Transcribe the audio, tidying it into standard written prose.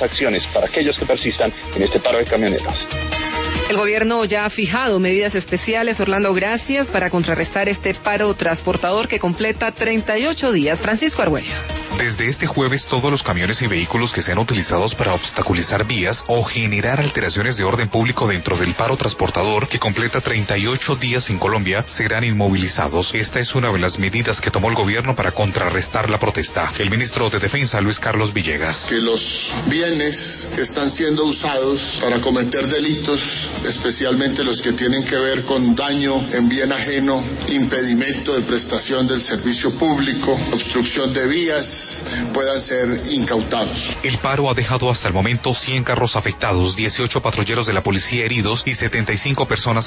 acciones para aquellos que persistan en este paro de camioneros. El gobierno ya ha fijado medidas especiales, Orlando, gracias, para contrarrestar este paro transportador que completa 38 días. Francisco Argüello. Desde este jueves, todos los camiones y vehículos que sean utilizados para obstaculizar vías o generar alteraciones de orden público dentro del paro transportador, que completa 38 días en Colombia, serán inmovilizados. Esta es una de las medidas que tomó el gobierno para contrarrestar la protesta. El ministro de Defensa, Luis Carlos Villegas. Que los bienes que están siendo usados para cometer delitos, especialmente los que tienen que ver con daño en bien ajeno, impedimento de prestación del servicio público, obstrucción de vías, puedan ser incautados. El paro ha dejado hasta el momento 100 carros afectados, 18 patrulleros de la policía heridos y 75 personas